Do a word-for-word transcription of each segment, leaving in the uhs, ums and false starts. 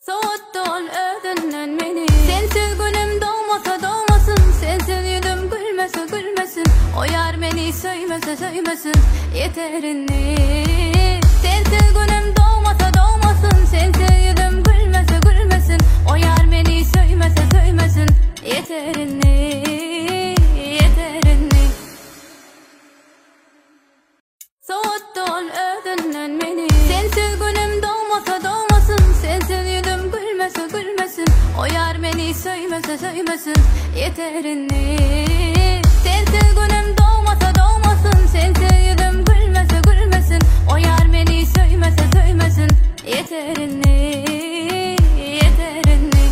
Soğuttun ödünden beni. Sensiz günüm doğmasa doğmasın, sensiz yüzüm gülmese gülmesin. O yar beni söymese söymesin yeterini. Sensiz günüm doğmasa doğmasın, sensiz yüzüm gülmese gülmesin. O yar beni söymese söymesin yeterini, yeterini. Soğuttun ödünden beni. Sensiz günüm doğmasa doğmasın, sensiz yüzüm gülmese gülmesin. O yar beni söymese söymesin yeterini. Sensiz günüm doğmasa doğmasın, sensiz yüzüm gülmese gülmesin. O yar beni söymese söymesin yeterini, yeterini.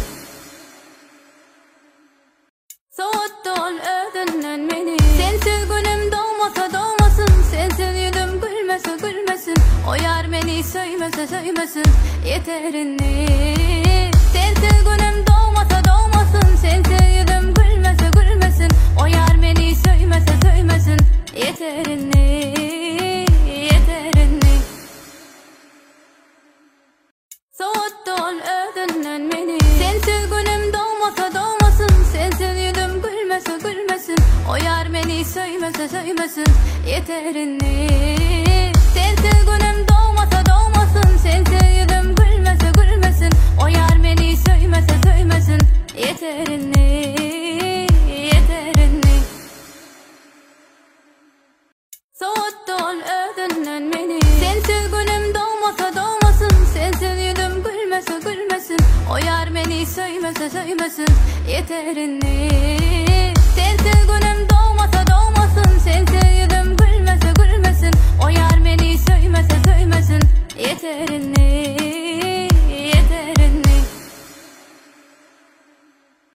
Soğuttun ödünden beni. Sensiz günüm doğmasa doğmasın, sensiz yüzüm gülmese gülmesin. O yar beni söymese söymesin yeterini. Sensiz günüm doğmasa doğmasın, sensiz yüzüm gülmese gülmesin. O yar beni söymese söymesin yeterini, yeterini. Soğuttun ödünden beni. Sensiz günüm doğmasa doğmasın, sensiz yüzüm gülmese gülmesin. O yar beni söymese söymesin yeterini. Sensiz günüm doğmasa doğmasın, sensiz yüzüm gülmese gülmesin. O yar beni söymese söymesin yeterini, yeterini. Soğuttun ödünden beni. Sensiz günüm doğmasa doğmasın, sensiz yüzüm gülmese gülmesin. O yar beni söymese söymesin yeterini. Sensiz günüm doğmasa doğmasın, sensiz yüzüm gülmese gülmesin. O yar beni söymese söymesin yeterini.